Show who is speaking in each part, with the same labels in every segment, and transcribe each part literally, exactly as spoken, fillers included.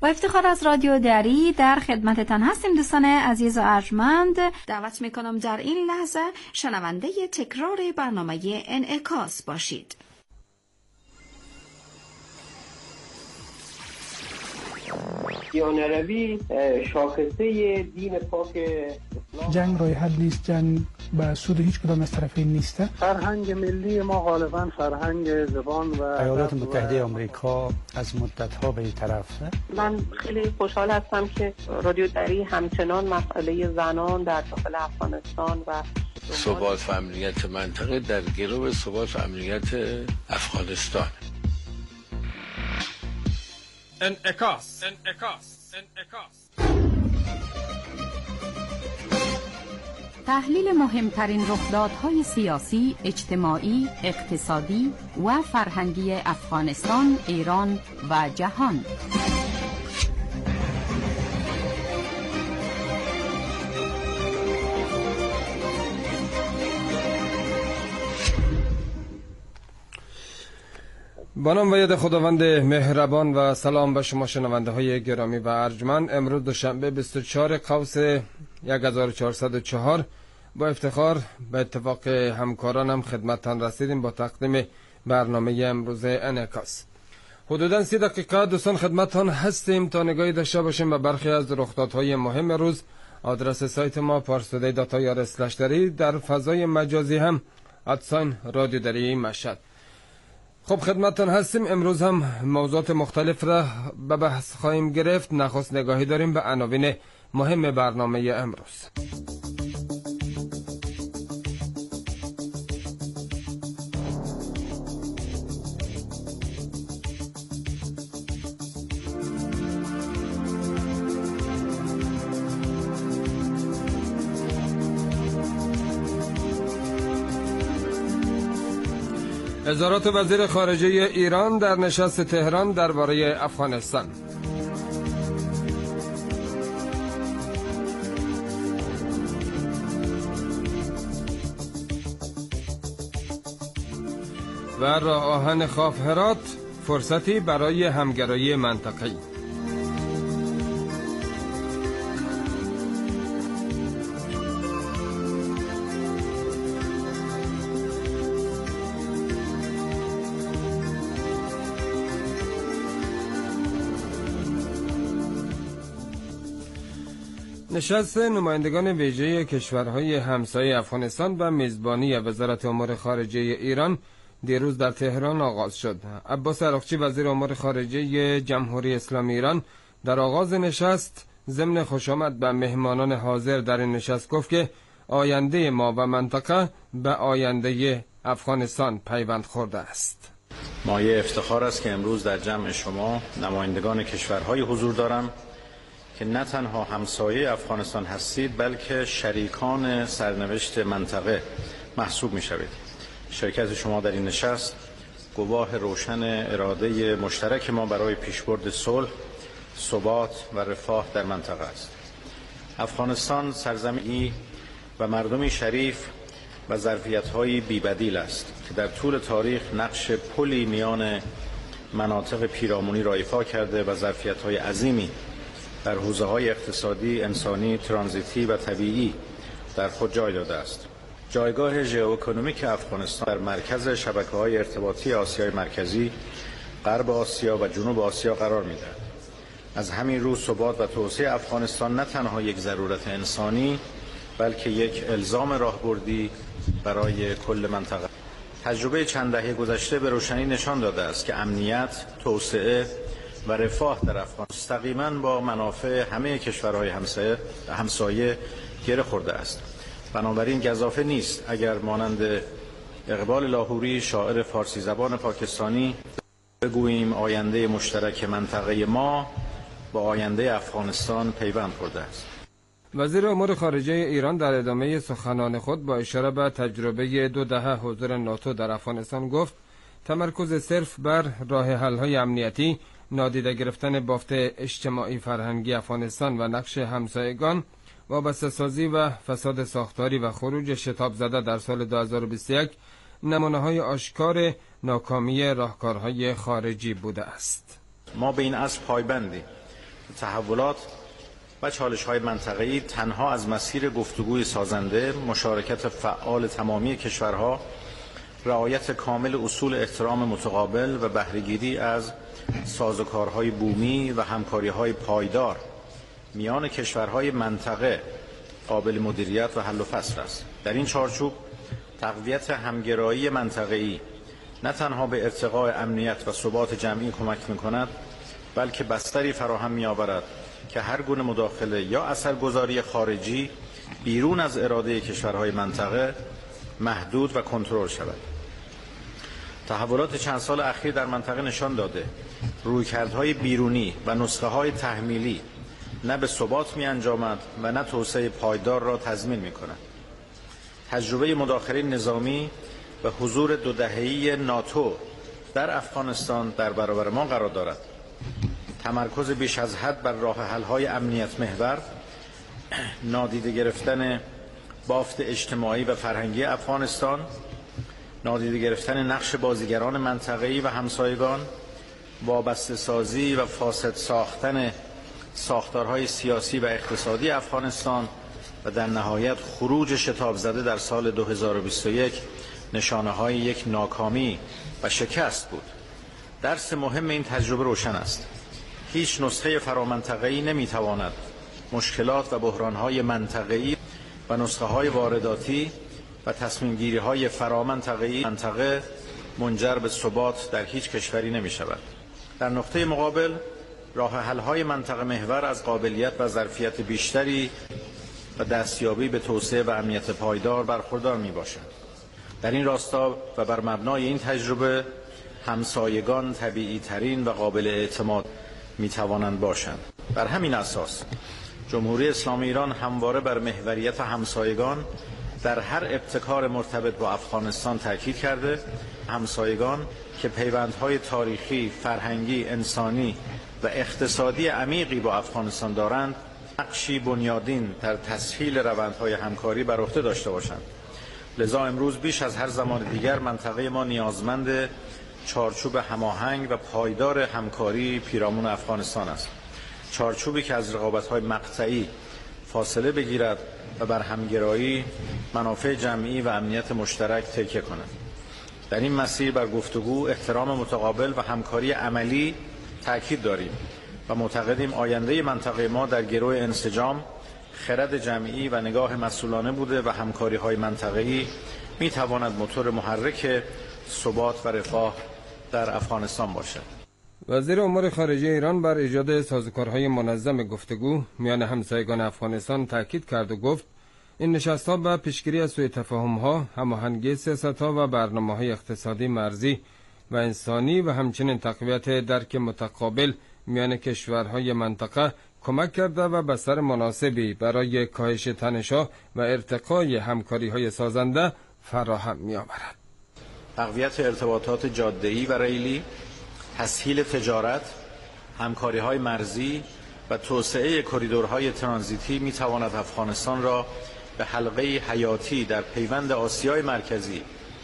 Speaker 1: با افتخار از رادیو دری در خدمتتان هستیم دوستان عزیز و ارجمند. دعوت میکنم در این لحظه شنونده تکرار برنامه انعکاس باشید.
Speaker 2: دیانروی شاخصه دین پاک اسلام.
Speaker 3: جنگ راه حل نیست، جنگ به سود هیچ کدام از طرفین نیست.
Speaker 4: فرهنگ ملی ما غالبا فرهنگ زبان و
Speaker 5: ایالات متحده آمریکا از مدت‌ها به این طرف.
Speaker 6: من خیلی خوشحال هستم که رادیو دری همچنان مسئله زنان در داخل افغانستان و
Speaker 7: ثبات و امنیت منطقه در گرو ثبات و امنیت افغانستان.
Speaker 8: انعکاس انعکاس انعکاس
Speaker 9: تحلیل مهمترین رخدادهای سیاسی، اجتماعی، اقتصادی و فرهنگی افغانستان، ایران و جهان.
Speaker 8: با نام و ید خداوند مهربان و سلام به شما شنونده های گرامی و ارجمند. امروز دوشنبه بیست و چهار قوس هزار و چهارصد و چهار با افتخار به اتفاق همکارانم خدمتتان رسیدیم با تقدیم برنامه امروز انعکاس. حدوداً سی دقیقه دوستان خدمتتان هستیم تا نگاهی داشته باشیم به برخی از رخدادهای مهم روز. آدرس سایت ما پارسودی دات آی آر اسلش دری، در فضای مجازی هم ادساین رادیو دری مشهد. خب خدمتتان هستیم. امروز هم موضوعات مختلف را به بحث خواهیم گرفت. نخست نگاهی داریم به عناوین مهم برنامه امروز. وزارت وزیر خارجه ایران در نشست تهران درباره افغانستان. و راه آهن خاف هرات، فرصتی برای همگرایی منطقه‌ای. نشست نمایندگان ویژه کشورهای همسایه افغانستان و میزبانی وزارت امور خارجه ایران دیروز در تهران آغاز شد. عباس عراقچی وزیر امور خارجه جمهوری اسلامی ایران در آغاز نشست ضمن خوشامد به مهمانان حاضر در این نشست گفت که آینده ما و منطقه به آینده افغانستان پیوند خورده است.
Speaker 10: مایه افتخار است که امروز در جمع شما نمایندگان کشورهای حضور دارم که نه تنها همسایه افغانستان هستید بلکه شریکان سرنوشت منطقه محسوب می شوید. شرکت شما در این نشست گواه روشن اراده مشترک ما برای پیشبرد صلح، ثبات و رفاه در منطقه است. افغانستان سرزمینی و مردمی شریف و ظرفیت‌های بی‌بدیل است که در طول تاریخ نقش پلی میان مناطق پیرامونی را ایفا کرده و ظرفیت‌های عظیمی در حوزه‌های اقتصادی، انسانی، ترانزیتی و طبیعی در خود جای داده است. جایگاه ژئواکونومیک افغانستان در مرکز شبکه‌های ارتباطی آسیای مرکزی، غرب آسیا و جنوب آسیا قرار می‌دهد. از همین رو ثبات و توسعه افغانستان نه تنها یک ضرورت انسانی بلکه یک الزام راهبردی برای کل منطقه. تجربه چند دهه گذشته به روشنی نشان داده است که امنیت، توسعه و رفاه در افغانستان مستقیما با منافع همه کشورهای همسایه همسایه گره خورده است. بنابراین گزافه نیست اگر مانند اقبال لاهوری شاعر فارسی زبان پاکستانی بگوییم آینده مشترک منطقه ما با آینده افغانستان پیوند خورده است.
Speaker 8: وزیر امور خارجه ایران در ادامه سخنان خود با اشاره به تجربه دو دهه حضور ناتو در افغانستان گفت تمرکز صرف بر راه حل‌های امنیتی، نادیده گرفتن بافت اجتماعی فرهنگی افغانستان و نقش همسایگان، وابسته سازی و فساد ساختاری و خروج شتاب زده در سال دو هزار و بیست و یک نمونه‌های آشکار ناکامی راهکارهای خارجی بوده است.
Speaker 10: ما به این اصل پایبندیم تحولات و چالش‌های منطقه‌ای تنها از مسیر گفتگوی سازنده، مشارکت فعال تمامی کشورها، رعایت کامل اصول احترام متقابل و بهره‌گیری از سازوکارهای بومی و همکاری‌های پایدار میان کشورهای منطقه قابل مدیریت و حل و فصل است. در این چارچوب تقویت همگرایی منطقه‌ای نه تنها به ارتقاء امنیت و ثبات جمعی کمک می‌کند، بلکه بستری فراهم می‌آورد که هر گونه مداخله یا اثرگذاری خارجی بیرون از اراده کشورهای منطقه محدود و کنترل شود. تحولات چند سال اخیر در منطقه نشان داده رویکردهای بیرونی و نسخه‌های تحمیلی نه به ثبات می‌انجامد و نه توسعه پایدار را تضمین می‌کند. تجربه مداخله نظامی و حضور دو دهه‌ای ناتو در افغانستان در برابر ما قرار دارد. تمرکز بیش از حد بر راه حل‌های امنیت محور، نادیده گرفتن بافت اجتماعی و فرهنگی افغانستان، نادیده گرفتن نقش بازیگران منطقه‌ای و همسایگان، وابسته سازی و فاسد ساختن ساختارهای سیاسی و اقتصادی افغانستان و در نهایت خروج شتاب زده در سال دو هزار و بیست و یک نشانه‌های یک ناکامی و شکست بود. درس مهم این تجربه روشن است. هیچ نسخه فرامنطقه‌ای نمی‌تواند مشکلات و بحران‌های منطقه‌ای و نسخه‌های وارداتی و تصمیم‌گیری‌های فرامنطقه‌ای منطقه منجر به ثبات در هیچ کشوری نمی‌شود. در نقطه مقابل راه حل‌های منطقه محور از قابلیت و ظرفیت بیشتری و دستیابی به توسعه و امنیت پایدار برخوردار می‌باشد. در این راستا و بر مبنای این تجربه همسایگان طبیعی ترین و قابل اعتماد می توانند باشند. بر همین اساس جمهوری اسلامی ایران همواره بر محوریت همسایگان در هر ابتکار مرتبط با افغانستان تاکید کرده. همسایگان که پیوندهای تاریخی، فرهنگی، انسانی و اقتصادی عمیقی با افغانستان دارند، نقشی بنیادین در تسهیل روندهای همکاری بر عهده داشته باشند. لذا امروز بیش از هر زمان دیگر منطقه ما نیازمند چارچوب هماهنگ و پایدار همکاری پیرامون افغانستان است. چارچوبی که از رقابت‌های مقطعی فاصله بگیرد و بر همگرایی، منافع جمعی و امنیت مشترک تکیه کند. در این مسیر بر گفتگو، احترام متقابل و همکاری عملی تاکید داریم و معتقدیم آینده منطقه ما در گرو انسجام، خرد جمعی و نگاه مسئولانه بوده و همکاری‌های منطقه‌ای می‌تواند موتور محرک ثبات و رفاه در افغانستان باشد.
Speaker 8: وزیر امور خارجه ایران بر ایجاد سازوکارهای منظم گفتگو میان همسایگان افغانستان تاکید کرد و گفت این نشست‌ها به پیشگیری از سوء تفاهم‌ها، هماهنگی سیاست‌ها و برنامه‌های اقتصادی مرزی و انسانی و همچنین تقویت درک متقابل میان کشورهای منطقه کمک کرده و بستر مناسبی برای کاهش تنش‌ها و ارتقای همکاری‌های سازنده فراهم می‌آورد.
Speaker 10: تقویت ارتباطات جاده‌ای و ریلی، تسهیل تجارت، همکاری‌های مرزی و توسعه کریدورهای ترانزیتی می‌تواند افغانستان را به حلقه حیاتی در پیوند آسیای مرکزی،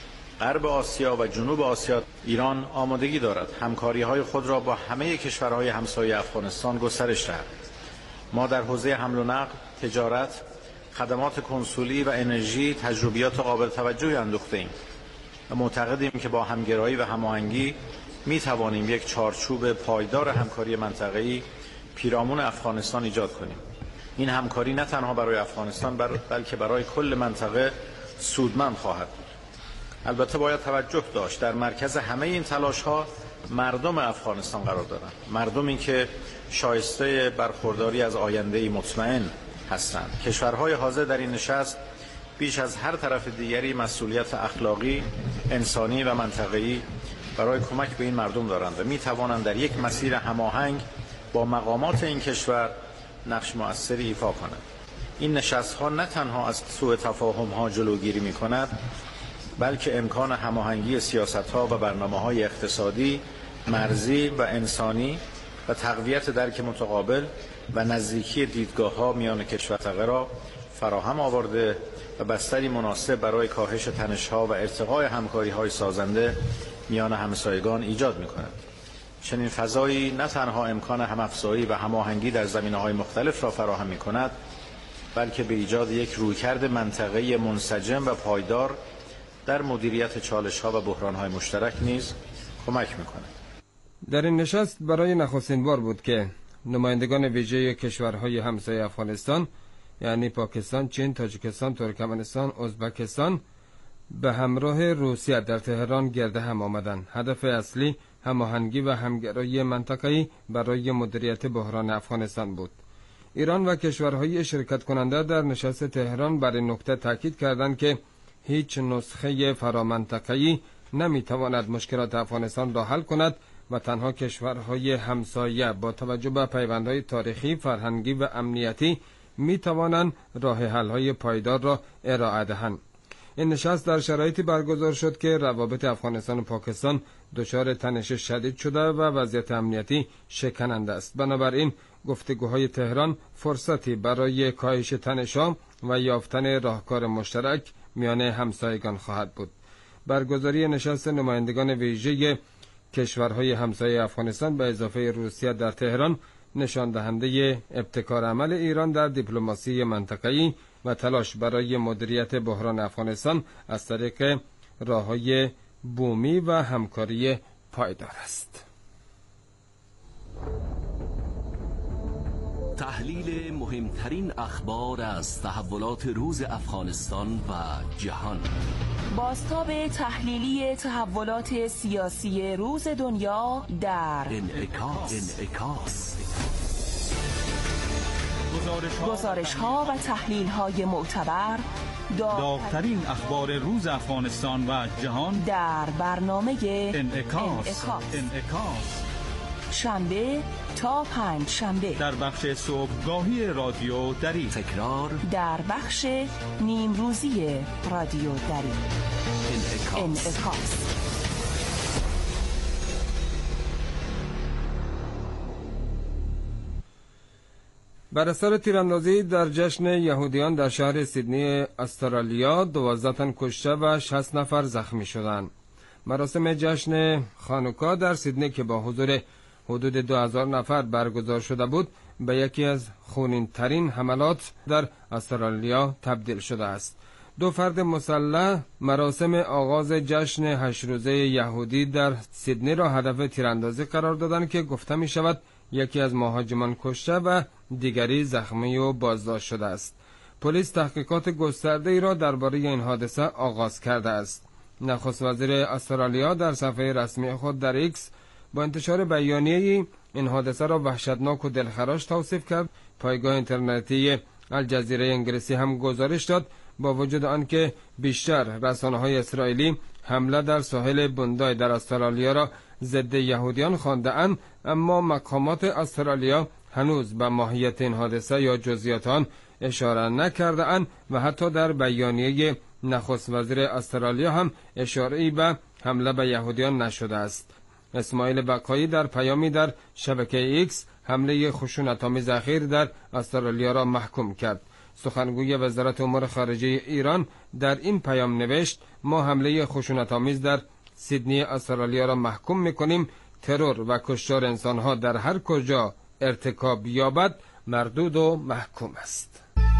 Speaker 10: غرب آسیا و جنوب آسیا. ایران آمادگی دارد همکاری‌های خود را با همه کشورهای همسایه افغانستان گسترش دهد. ما در حوزه حمل و نقل، تجارت، خدمات کنسولی و انرژی تجربیات قابل توجهی اندوخته‌ایم و معتقدیم که با همگرایی و هماهنگی می توانیم یک چارچوب پایدار همکاری منطقه‌ای پیرامون افغانستان ایجاد کنیم. این همکاری نه تنها برای افغانستان بلکه برای کل منطقه سودمند خواهد بود. البته باید توجه داشت در مرکز همه این تلاش‌ها مردم افغانستان قرار دارند. مردمی که شایسته برخورداری از آینده‌ای مطمئن هستند. کشورهای حاضر در این نشست بیش از هر طرف دیگری مسئولیت اخلاقی، انسانی و منطقه‌ای برای کمک به این مردم دارند و می توانند در یک مسیر هماهنگ با مقامات این کشور نقش مؤثری ایفا کنند. این نشست‌ها نه تنها از سوء تفاهم‌ها جلوگیری می‌کند، بلکه امکان هماهنگی سیاست‌ها و برنامه‌های اقتصادی، مرزی و انسانی و تقویت درک متقابل و نزدیکی دیدگاه‌ها میان کشورها را فراهم آورده و بستری مناسب برای کاهش تنش‌ها و ارتقای همکاری‌های سازنده میان همسایگان ایجاد می‌کند. چنین فضایی نه تنها امکان هم‌افزایی و هماهنگی در زمینه‌های مختلف را فراهم می‌کند، بلکه به ایجاد یک رویکرد منطقه‌ای منسجم و پایدار در مدیریت چالش‌ها و بحران‌های مشترک نیز کمک می‌کند.
Speaker 8: در این نشست برای نخستین بار بود که نمایندگان ویژه کشورهای همسایه افغانستان، یعنی پاکستان، چین، تاجیکستان، ترکمنستان، ازبکستان به همراه روسیه در تهران گرد هم آمدند. هدف اصلی هماهنگی و همگرایی منطقه‌ای برای مدیریت بحران افغانستان بود. ایران و کشورهای شرکت کننده در نشست تهران بر این نکته تاکید کردند که هیچ نسخه فرامنطقه‌ای نمیتواند مشکلات افغانستان را حل کند و تنها کشورهای همسایه با توجه به پیوندهای تاریخی، فرهنگی و امنیتی می توانند راه حل‌های پایدار را ارائه دهند. این نشست در شرایطی برگزار شد که روابط افغانستان و پاکستان دچار تنش شدید شده و وضعیت امنیتی شکننده است. بنابراین گفتگوهای تهران فرصتی برای کاهش تنش‌ها و یافتن راهکار مشترک میان همسایگان خواهد بود. برگزاری نشست نمایندگان ویژه کشورهای همسایه افغانستان به اضافه روسیه در تهران نشان دهنده ابتکار عمل ایران در دیپلماسی منطقه‌ای و تلاش برای مدیریت بحران افغانستان از طریق راه‌های بومی و همکاری پایدار است.
Speaker 11: تحلیل مهمترین اخبار از تحولات روز افغانستان و جهان.
Speaker 12: بازتاب تحلیلی تحولات سیاسی روز دنیا در
Speaker 11: انعکاس. انعکاس.
Speaker 12: گزارش ها و تحلیل های معتبر،
Speaker 13: داغ‌ترین اخبار روز افغانستان و جهان
Speaker 12: در برنامه
Speaker 13: انعکاس.
Speaker 12: انعکاس.
Speaker 13: انعکاس.
Speaker 12: شنبه تا پنج شنبه
Speaker 13: در بخش صبحگاهی رادیو دری،
Speaker 11: تکرار
Speaker 12: در بخش نیمروزی رادیو دری.
Speaker 11: انعکاس.
Speaker 12: انعکاس.
Speaker 8: بر اثر تیراندازی در جشن یهودیان در شهر سیدنی استرالیا دوازده تن کشته و شصت نفر زخمی شدند. مراسم جشن خانوکا در سیدنی که با حضور حدود دو هزار نفر برگزار شده بود به یکی از خونین ترین حملات در استرالیا تبدیل شده است. دو فرد مسلح مراسم آغاز جشن هشت روزه یهودی در سیدنی را هدف تیراندازی قرار دادند که گفته می شود یکی از مهاجمان کشته و دیگری زخمی و بازداشت شده است. پلیس تحقیقات گسترده ای را درباره این حادثه آغاز کرده است. نخست وزیر استرالیا در صفحه رسمی خود در ایکس با انتشار بیانیه‌ای این حادثه را وحشتناک و دلخراش توصیف کرد. پایگاه اینترنتی الجزیره انگلیسی هم گزارش داد با وجود آنکه بیشتر رسانه‌های اسرائیلی حمله در ساحل بوندای در استرالیا را ضد یهودیان خوانده‌اند، اما مقامات استرالیا هنوز به ماهیت این حادثه یا جزئیات آن اشاره نکرده‌اند و حتی در بیانیه نخست وزیر استرالیا هم اشاره‌ای به حمله به یهودیان نشده است. اسماعیل بقایی در پیامی در شبکه ایکس حمله خشونت‌آمیز اخیر در استرالیا را محکوم کرد. سخنگوی وزارت امور خارجه ایران در این پیام نوشت: ما حمله خشونت‌آمیز در سیدنی استرالیا را محکوم می‌کنیم. ترور و کشتار انسان‌ها در هر کجا ارتکاب یابد مردود و محکوم است.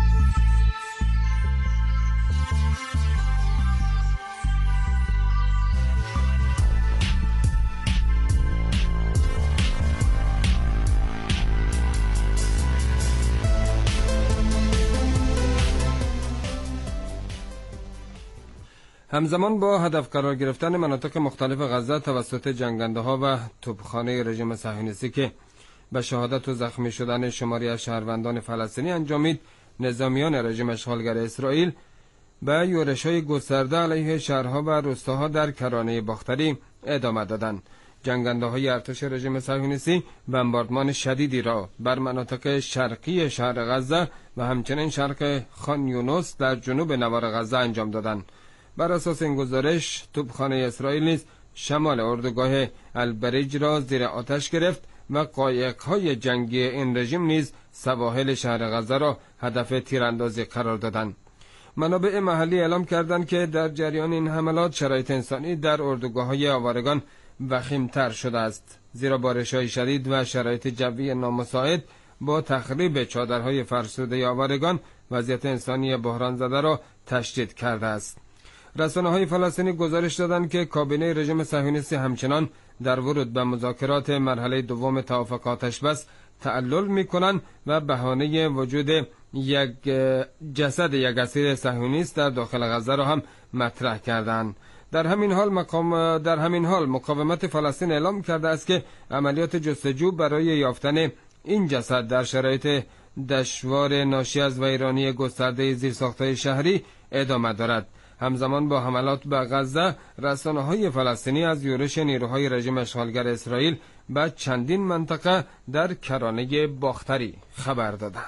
Speaker 8: همزمان با هدف قرار گرفتن مناطق مختلف غزه توسط جنگنده‌ها و توپخانه رژیم صهیونیستی که به شهادت و زخمی شدن شماری از شهروندان فلسطینی انجامید، نظامیان رژیم اشغالگر اسرائیل به یورش‌های گسترده علیه شهرها و روستاها در کرانه باختری ادامه دادند. جنگنده‌های ارتش رژیم صهیونیستی بمباردمان شدیدی را بر مناطق شرقی شهر غزه و همچنین شرق خان یونس در جنوب نوار غزه انجام دادند. بر اساس این گزارش توپخانه اسرائیل نیز شمال اردوگاه البریج را زیر آتش گرفت و قایق‌های جنگی این رژیم نیز سواحل شهر غزه را هدف تیراندازی قرار دادند. منابع محلی اعلام کردند که در جریان این حملات شرایط انسانی در اردوگاه‌های آوارگان وخیم‌تر شده است. زیرا بارش‌های شدید و شرایط جوی نامساعد با تخریب چادرهای فرسوده آوارگان وضعیت انسانی بحران زده را تشدید کرده است. رسانه‌های فلسطینی گزارش دادند که کابینه رژیم صهیونیستی همچنان در ورود به مذاکرات مرحله دوم توافق آتش‌بس تعلل می‌کنند و بهانه وجود یک جسد یک اسیر صهیونیست در داخل غزه را هم مطرح کردند. در همین حال مقام در همین حال مقاومت فلسطین اعلام کرده است که عملیات جستجو برای یافتن این جسد در شرایط دشوار ناشی از ویرانی گسترده زیرساخت‌های شهری ادامه دارد. همزمان با حملات به غزه، رسانه‌های فلسطینی از یورش نیروهای رژیم اشغالگر اسرائیل به چندین منطقه در کرانه باختری خبر دادند.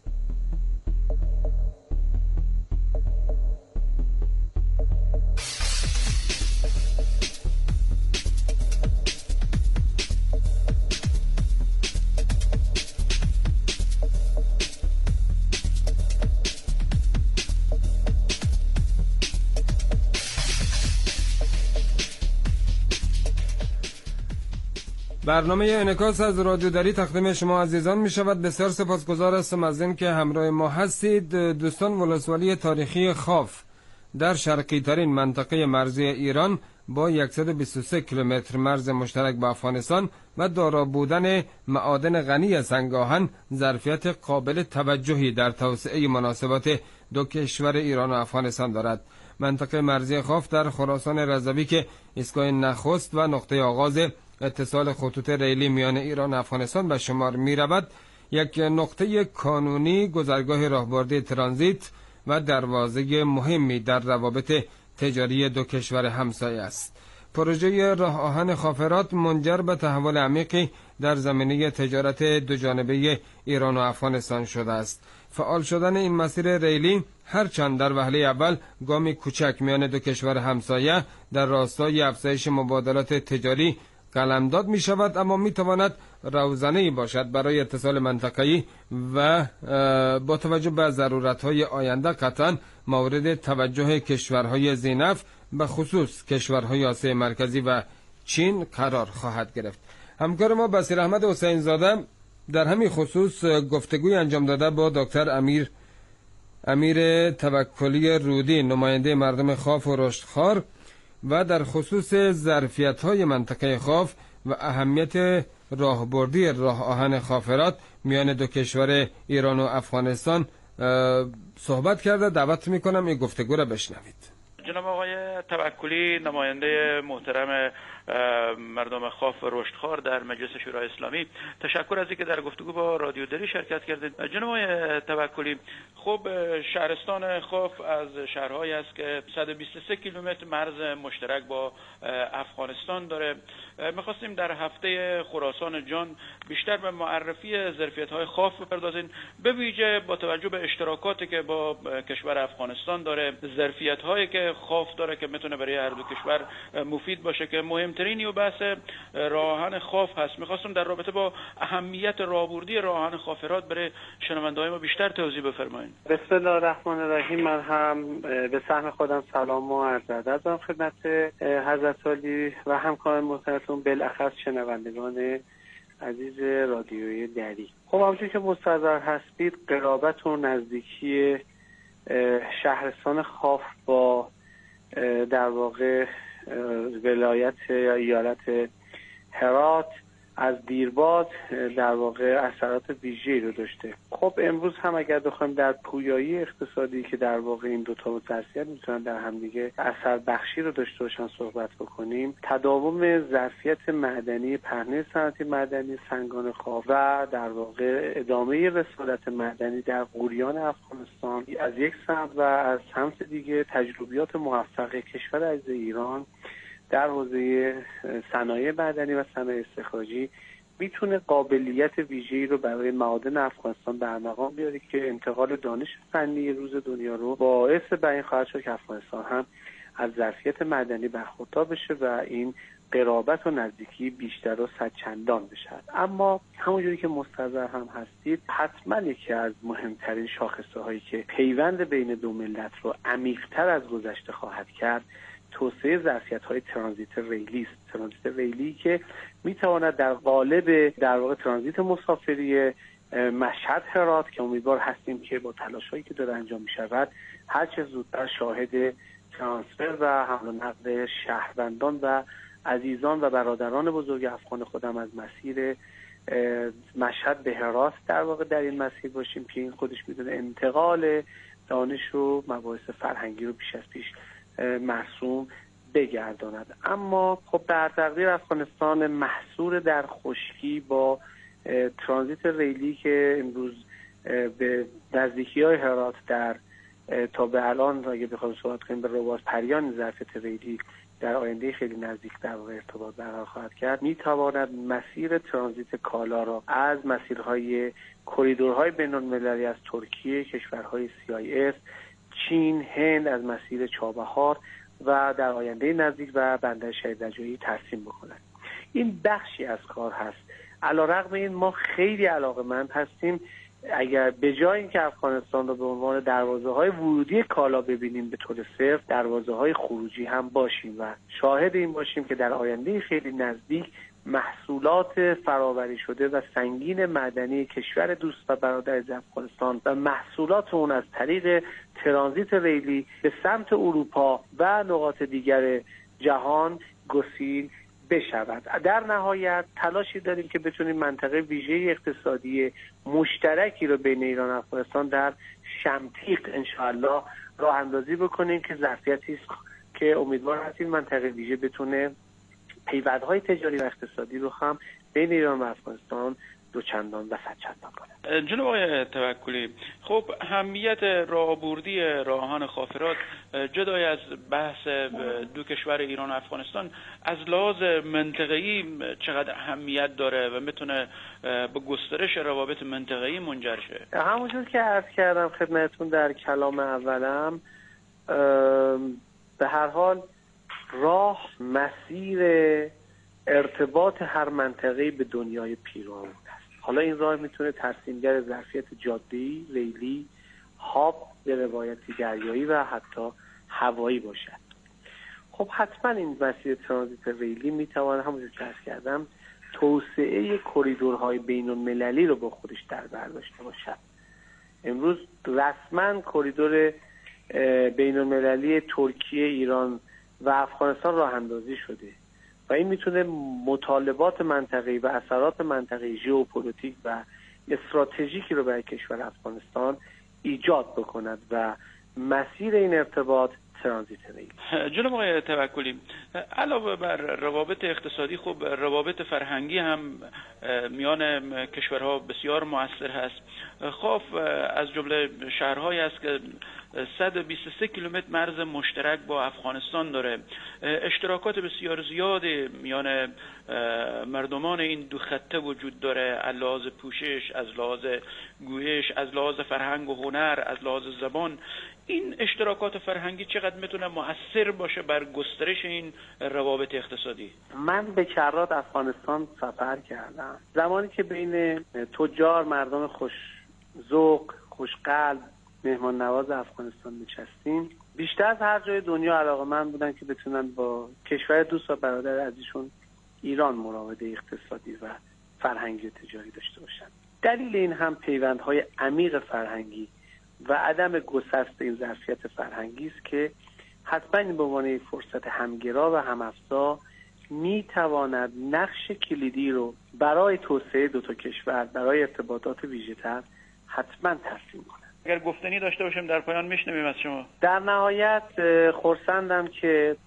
Speaker 8: برنامه انعکاس از رادیو دری تقدیم شما عزیزان می شود. بسیار سپاسگزار هستم از این که همراه ما هستید. دوستان، ولسوالی تاریخی خاف در شرقی ترین منطقه مرزی ایران با صد و بیست و سه کیلومتر مرز مشترک با افغانستان و دارا بودن معادن غنی سنگاهن ظرفیت قابل توجهی در توسعه مناسبات دو کشور ایران و افغانستان دارد. منطقه مرزی خاف در خراسان رضوی که ایستگاه نخست و نقطه آغاز اتصال خطوط ریلی میان ایران و افغانستان به شمار می رود، یک نقطه کانونی، گذرگاه راهبردی ترانزیت و دروازه مهمی در روابط تجاری دو کشور همسایه است. پروژه راه آهن خافرات منجر به تحول عمیقی در زمینه تجارت دو جانبه ایران و افغانستان شده است. فعال شدن این مسیر ریلی هرچند در وهله اول گامی کوچک میان دو کشور همسایه در راستای افزایش مبادلات تجاری قلمداد می شود، اما می تواند روزانه‌ای باشد برای اتصال منطقه‌ای و با توجه به ضرورت‌های آینده قطعاً مورد توجه کشورهای ذی‌نفع به خصوص کشورهای آسیای مرکزی و چین قرار خواهد گرفت. همکار ما بصیر احمد حسین زاده در همین خصوص گفتگوی انجام داده با دکتر امیر امیر توکلی رودی، نماینده مردم خاف و رشتخوار، و در خصوص ظرفیت‌های منطقه خاف و اهمیت راهبردی راه آهن خافرات میان دو کشور ایران و افغانستان صحبت کرده. دعوت می‌کنم این گفتگو را بشنوید.
Speaker 14: جناب آقای توکلی، نماینده محترم مردم خاف و رشتخوار در مجلس شورای اسلامی، تشکر از اینکه در گفتگو با رادیو دری شرکت کردید. جناب آقای توکلی، خب شهرستان خاف از شهرهایی است که صد و بیست و سه کیلومتر مرز مشترک با افغانستان داره. می‌خواستیم در هفته خراسان جان بیشتر به معرفی ظرفیت‌های خاف بپردازیم، به ویژه با توجه به اشتراکاتی که با کشور افغانستان داره، ظرفیت‌هایی که خاف داره که میتونه برای هر دو کشور مفید باشه، که مهمترینی و بحث راه آهن خاف هست. می‌خواستم در رابطه با اهمیت راهبردی راه آهن خافرات برای شنونده‌های ما بیشتر توضیح بفرمایید.
Speaker 4: بسم الله الرحمن الرحیم. من هم به سهم خودم سلام و عرض ادب دارم خدمت حضرت عالی و همکاران محترمتون، بالاخص شنوندگان عزیز رادیوی دری. خب همونجور که مستحضر هستید، قرابت و نزدیکی شهرستان خاف با در واقع ولایت یا ایالت هرات از دیرباز در واقع اثرات ویژه‌ای رو داشته. خب امروز هم اگر بخوایم در پویایی اقتصادی که در واقع این دو تا ظرفیت میتونن در همدیگه اثر بخشی رو داشته باشن صحبت بکنیم، تداوم ظرفیت معدنی پهنه صنعتی معدنی سنگان خاف و در واقع ادامه رسالت معدنی در غوریان افغانستان از یک سمت و از سمت دیگه تجربیات موفق کشور عزیز ایران در حوزه صنایع معدنی و صنایع استخراجی میتونه قابلیت ویژه‌ای رو برای معادن افغانستان در مقام بیاره که انتقال دانش فنی روز دنیا رو باعث به این خواهد شد که افغانستان هم از ظرفیت معدنی برخوردار بشه و این قرابت و نزدیکی بیشتر و صدچندان بشه. اما همونجوری که مستحضر هم هستید، حتما یکی از مهمترین شاخصه هایی که پیوند بین دو ملت رو عمیق‌تر از گذشته خواهد کرد توسعه ظرفیت‌های ترانزیت ریلی است. ترانزیت ریلی که میتواند در قالب در واقع ترانزیت مسافری مشهد هرات که امیدوار هستیم که با تلاش‌هایی که داره انجام می‌شود هر چه زودتر شاهد ترانسفر و حمل و نقل شهروندان و عزیزان و برادران بزرگ افغان خودم از مسیر مشهد به هرات در واقع در این مسیر باشیم که این خودش می‌دونه انتقال دانش و مباحث فرهنگی رو بیش از پیش مرسوم بگرداند. اما خب در تقدیر افغانستان محصور در خشکی با ترانزیت ریلی که امروز به نزدیکی‌های هرات در تا به الان اگه بخوایم صحبت کنیم به رباط پریان ظرفیت ریلی در آینده خیلی نزدیک در واقع ارتباط برقرار خواهد کرد، میتواند مسیر ترانزیت کالا را از مسیرهای کریدورهای بین‌المللی از ترکیه، کشورهای سی آی اس، چین، هند از مسیر چابهار و در آینده نزدیک و بندر شهید رجایی ترسیم بکند. این بخشی از کار هست. علیرغم این ما خیلی علاقه‌مند هستیم اگر به جای اینکه افغانستان رو به عنوان دروازه‌های ورودی کالا ببینیم به طور صرف، دروازه‌های خروجی هم باشیم و شاهد این باشیم که در آینده خیلی نزدیک محصولات فرآوری شده و سنگین معدنی کشور دوست و برادر افغانستان و محصولات اون از طریق ترانزیت ریلی به سمت اروپا و نقاط دیگر جهان گسیل بشود. در نهایت تلاشی داریم که بتونیم منطقه ویژه اقتصادی مشترکی رو بین ایران و افغانستان در شمتیق انشاءالله راه اندازی بکنیم که ظرفیتی است که امیدوار هستیم منطقه ویژه بتونه پیوندهای تجاری و اقتصادی رو هم بین ایران و افغانستان دوچندان و صدچندان کنه.
Speaker 14: جناب آقای توکلی، خب اهمیت راهبردی راهان خافرات جدای از بحث دو کشور ایران و افغانستان از لحاظ منطقه‌ای چقدر اهمیت داره و میتونه به گسترش روابط منطقه‌ای منجر شه؟
Speaker 4: همونجور که عرض کردم خدمتتون در کلام اولم، به هر حال راه مسیر ارتباط هر منطقه‌ای به دنیای پیرامون است. حالا این راه میتونه ترسیمگر ظرفیت جاده‌ای، ریلی، هاب به روایتی دریایی و حتی هوایی باشد. خب حتما این مسیر ترانزیت ریلی میتونه همونجور که عرض کردم توسعه کریدورهای بین‌المللی رو با خودش در بر داشته باشد. امروز رسما کریدور بین‌المللی ترکیه، ایران و افغانستان راه اندازی شده و این میتونه مطالبات منطقه‌ای و اثرات منطقه‌ای ژئوپلیتیک و استراتژیکی رو برای کشور افغانستان ایجاد بکند و مسیر این ارتباط ترانزیت ریلی.
Speaker 14: جناب آقای توکلی، علاوه بر روابط اقتصادی، خب روابط فرهنگی هم میان کشورها بسیار مؤثر هست. خاف از جمله شهرهایی است که صد و بیست و سه کیلومتر مرز مشترک با افغانستان داره. اشتراکات بسیار زیادی میان مردمان این دو خطه وجود داره، از لحاظ پوشش، از لحاظ گویش، از لحاظ فرهنگ و هنر، از لحاظ زبان. این اشتراکات فرهنگی چقدر میتونه مؤثر باشه بر گسترش این روابط اقتصادی؟
Speaker 4: من به کرات افغانستان سفر کردم. زمانی که بین تجار، مردم خوش ذوق، خوش قلب، مهمان نواز افغانستان نشستیم، بیشتر از هر جای دنیا علاقه‌مند بودن که بتونن با کشور دوست و برادر عزیزشون ایران مراوده اقتصادی و فرهنگی و تجاری داشته باشن. دلیل این هم پیوندهای عمیق فرهنگی و عدم گسست این ظرفیت فرهنگی است که حتما این به عنوان فرصت همگرا و هم‌افزا میتواند نقش کلیدی رو برای توسعه دو تا کشور، برای ارتباطات ویژه‌تر حتما ترسیم کنه.
Speaker 14: اگر گفتنی داشته باشیم در پایان میشنویم از شما.
Speaker 4: در نهایت خرسندم که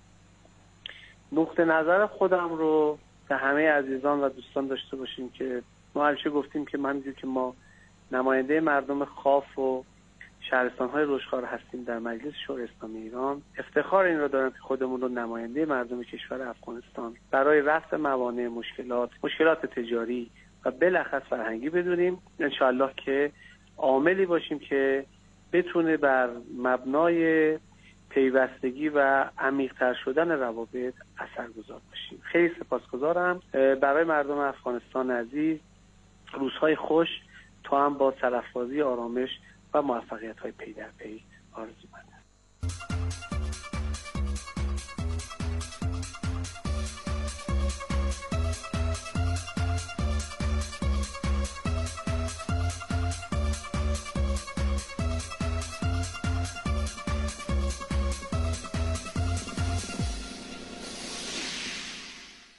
Speaker 4: نقطه نظر خودم رو به همه عزیزان و دوستان داشته باشیم که ما همیشه گفتیم که من میگم که ما نماینده مردم خاف و شهرستان‌های رشدخوار هستیم در مجلس شورای اسلامی ایران. افتخار این رو دارم که خودمون رو نماینده مردم کشور افغانستان برای رفع موانع، مشکلات، مشکلات تجاری و بالاخص فرهنگی بدونیم. انشاءالله که عاملی باشیم که بتونه بر مبنای پیوستگی و عمیق‌تر شدن روابط اثرگذار باشیم. خیلی سپاسگزارم. برای مردم افغانستان عزیز روزهای خوش تا هم با سرافرازی، آرامش و موفقیت‌های پی در پی آرزو مندم.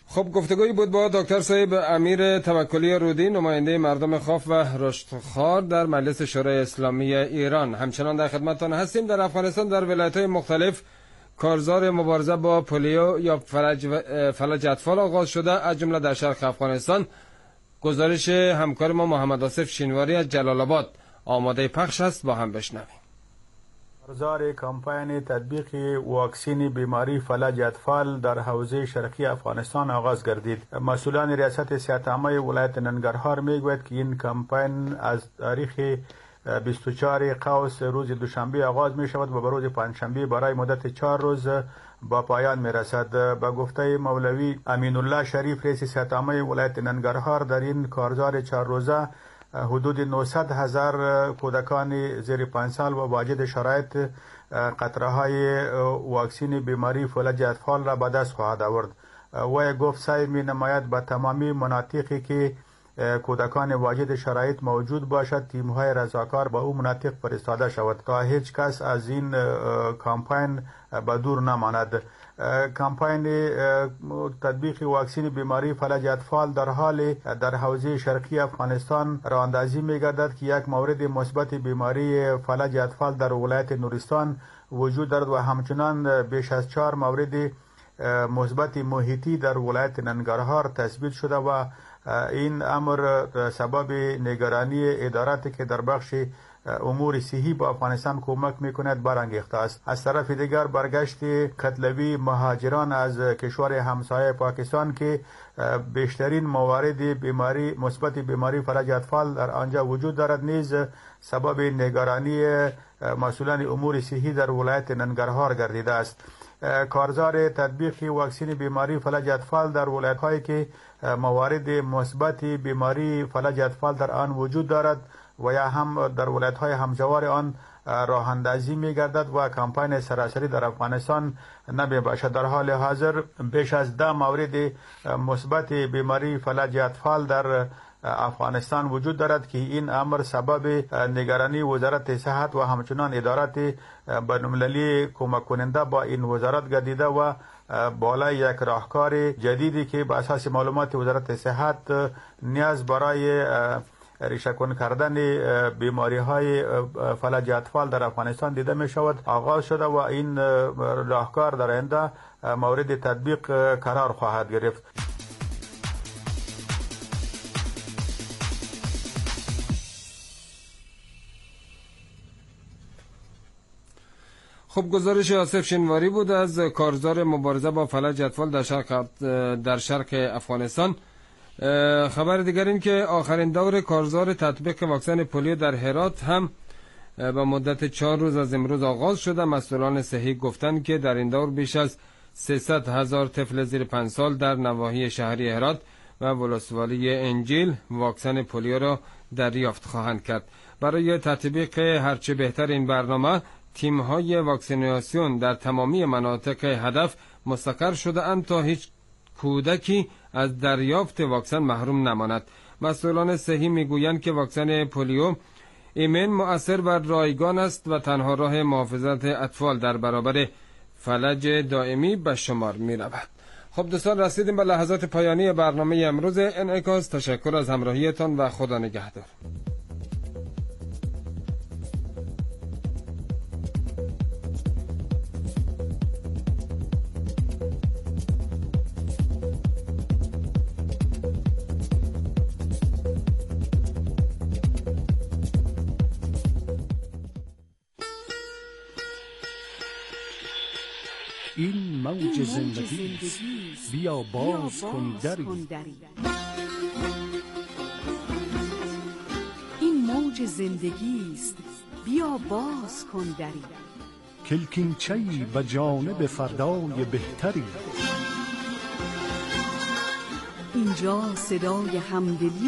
Speaker 8: خب گفتگویی بود با دکتر صاحب امیر توکلی رودی، نماینده مردم خاف و رشتخوار در مجلس شورای اسلامی ایران. همچنان در خدمتتان هستیم. در افغانستان در ولایت‌های مختلف کارزار مبارزه با پولیو یا فلج, فلج اطفال آغاز شده، از جمله در شرق افغانستان. گزارش همکار ما محمد آصف شینواری از جلال آباد آماده پخش است، با هم بشنویم.
Speaker 15: کارزار کمپاین تطبیق واکسین بیماری فلج اطفال در حوزه شرقی افغانستان آغاز گردید. مسئولان ریاست صحت عامه ولایت ننگرهار میگوید که این کمپاین از تاریخ بیست و چهار قوس روز دوشنبه آغاز می شود و به روز پنجشنبه برای مدت چهار روز با پایان می رسد. به گفته مولوی امین الله شریف رئیس صحت عامه ولایت ننگرهار، در این کارزار چهار روزه حدود نهصد هزار کودکان زیر پنج سال و واجد شرایط قطره های واکسین بیماری فلج اطفال را به دست خواهد آورد. و گفت سعی می نماید به تمامی مناطقی که کودکان واجد شرایط موجود باشد تیم های رضاکار به او مناطق فرستاده شود تا هیچ کس از این کمپاین به دور نماند. کمپاین تطبیق واکسین بیماری فلج اطفال در حال در حوزه شرقی افغانستان راه اندازی می‌گردد که یک مورد مثبت بیماری فلج اطفال در ولایت نورستان وجود دارد و همچنان بیش از چهار مورد مثبت محیطی در ولایت ننگرهار تثبیت شده و این امر سبب نگرانی ادارات که در بخش امور صحی با افغانستان کمک میکند برانگیخته است. از طرف دیگر برگشت کتلوی مهاجران از کشور همسایه پاکستان که بیشترین موارد بیماری مثبت بیماری فلج اطفال در آنجا وجود دارد نیز سبب نگرانی مسئولان امور صحی در ولایت ننگرهار گردیده است. کارزار تطبیق واکسین بیماری فلج اطفال در ولایت‌هایی که موارد مثبت بیماری فلج اطفال در آن وجود دارد و یا هم در ولایت‌های همجوار آن راه اندازی می‌گردد و کمپاین سراسری در افغانستان نمی باشد. در حال حاضر بیش از ده مورد مثبت بیماری فلج اطفال در افغانستان وجود دارد که این امر سبب نگرانی وزارت صحت و همچنان ادارات بین‌المللی کمک کننده با این وزارت گردیده و بالای یک راهکار جدیدی که بر اساس معلومات وزارت صحت نیاز برای ریشه‌کن کردن بیماری های فلج اطفال در افغانستان دیده می شود آغاز شده و این راهکار در آینده مورد تطبیق قرار خواهد گرفت.
Speaker 8: خب گزارش آصف شینواری بود از کارزار مبارزه با فلج اطفال در شرق در شرق افغانستان. خبر دیگر این که آخرین دور کارزار تطبیق واکسن پولیو در هرات هم با مدت چهار روز از امروز آغاز شده. مسئولان صحی گفتند که در این دور بیش از سیصد هزار طفل زیر پنج سال در نواحی شهری هرات و ولسوالی انجیل واکسن پولیو را دریافت خواهند کرد. برای تطبیق هرچه بهتر این برنامه تیم‌های واکسیناسیون در تمامی مناطق هدف مستقر شده اند تا هیچ کودکی از دریافت واکسن محروم نماند. مسئولان صحی میگویند که واکسن پولیو ایمن، مؤثر و رایگان است و تنها راه محافظت اطفال در برابر فلج دائمی به شمار می رود. خب دوستان، رسیدیم به لحظات پایانی برنامه امروز انعکاس. تشکر از همراهیتان و خدا نگهدار.
Speaker 16: این موج زندگی است، بیا باز کن دری.
Speaker 17: این موج زندگی است، بیا باز کن دری.
Speaker 16: کلکینچه‌ای به جانب فردای بهتری.
Speaker 17: اینجا صدای همدلی